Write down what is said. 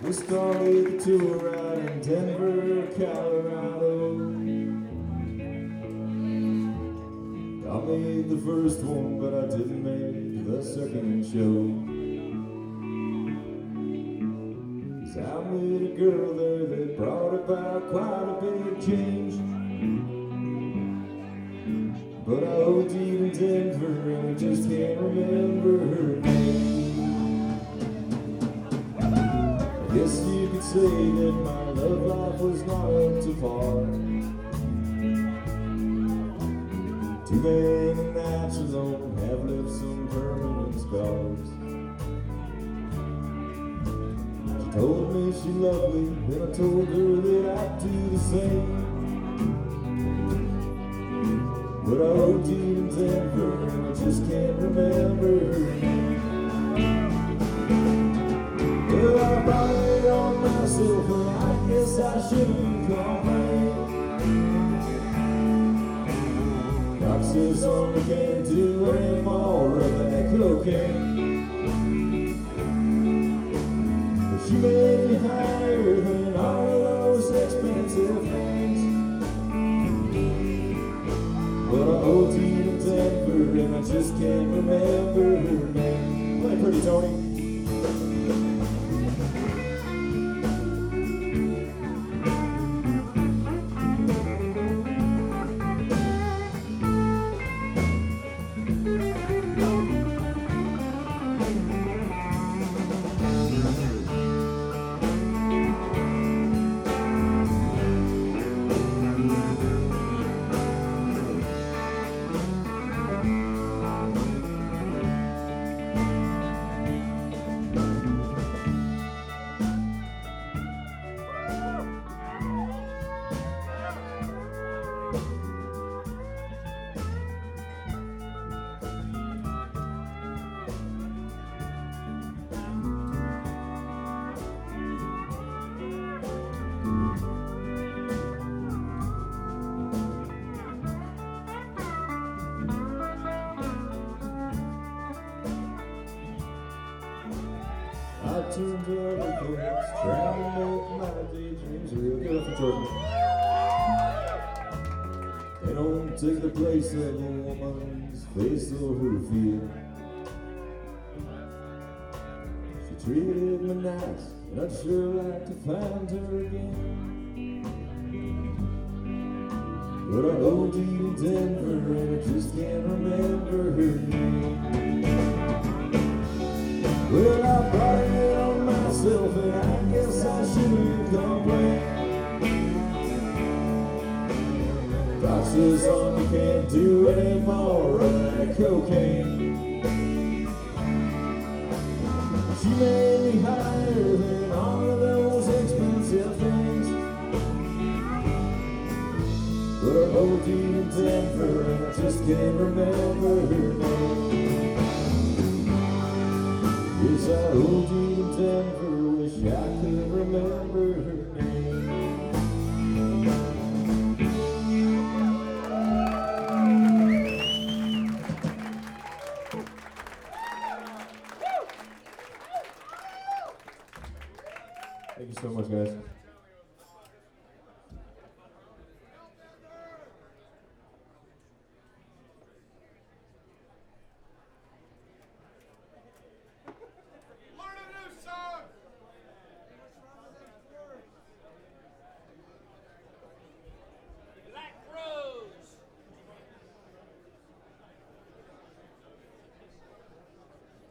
We started the tour out in Denver, Colorado. I made the first one, but I didn't make the second show. 'Cause I met a girl there that brought about quite a big change. But I OD'd in Denver and I just can't remember her name. I guess you could say that my love life was not up to par. Too many nights alone have left some permanent scars. She told me she loved me, and I told her that I'd do the same. But I OD'd in Denver and I just can't remember her name. Well, I brought it on myself and I guess I shouldn't complain. Doc says something can't do any more of that cocaine. But she made me higher than all of those expensive things. But I OD'd in Denver and I just can't remember her name. Play pretty, Tony. I turned to other things, trying to make my daydreams real. Get up for Jordan. They don't take the place of a woman's face or her feel. She treated me nice, and I'd sure like to find her again. But I OD'd in Denver and I just can't remember her name. Well, I brought it on myself and I guess I shouldn't complain. Doc says son, you can't do any more of that cocaine. She made me higher than all of those expensive things. But I OD'd in Denver and I just can't remember her name. Yes, I OD'd in Denver, wish I could remember her name. Thank you so much, guys.